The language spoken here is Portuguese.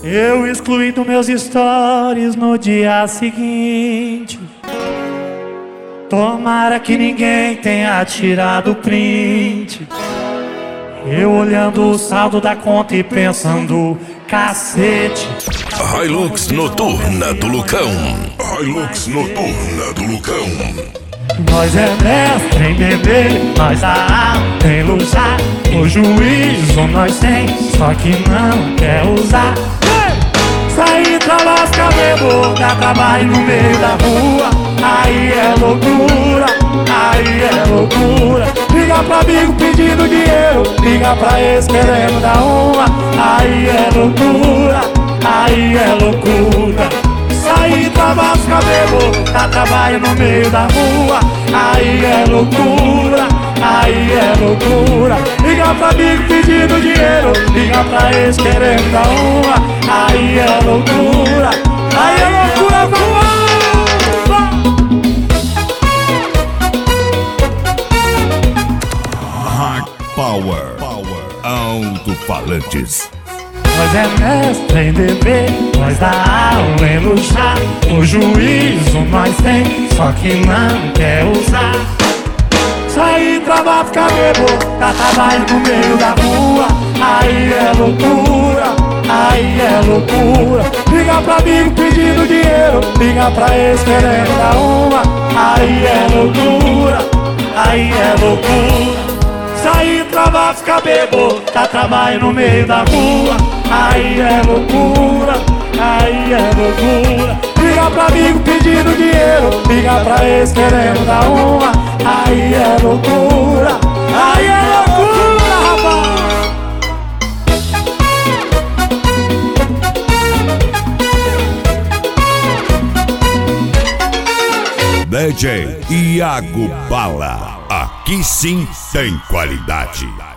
Eu excluí dos meus stories no dia seguinte. Tomara que ninguém tenha tirado o print. Eu olhando o saldo da conta e pensando, cacete. Hilux noturna do Lucão. Hilux noturna do Lucão. Nós é mestre em beber, nós dá alta em luxar. O juízo nós tem, só que não quer usar. Sair pra lascar, bebo, dá trabalho no meio da rua. Aí é loucura, aí é loucura. Liga pra amigo pedindo dinheiro, liga pra ex querendo dar uma. Aí é loucura, aí é loucura. Sair pra lascar, bebo, dá trabalho no meio da rua. Aí é loucura, aí é loucura. Liga pra amigo pedindo dinheiro, liga pra ex querendo dar uma. Aí é loucura, aí é loucura, vamos! Power Alto-Falantes. Nós é mestre em beber, nós dá aula em luxar. O juízo nós tem, só que não quer usar. Sair pra lá ficar bebo, dá trabalho no meio da rua. Aí é loucura, aí é loucura. Liga pra amigo pedindo dinheiro, liga pra ex querendo dar uma. Aí é loucura, aí é loucura. Sair pra lá ficar bebo, dá trabalho no meio da rua. Aí é loucura, aí é loucura. Liga pra amigo pedindo dinheiro, liga pra ex querendo dar uma. Aí é loucura, aí é loucura, rapaz. DJ Iago Bala. Aqui sim tem qualidade.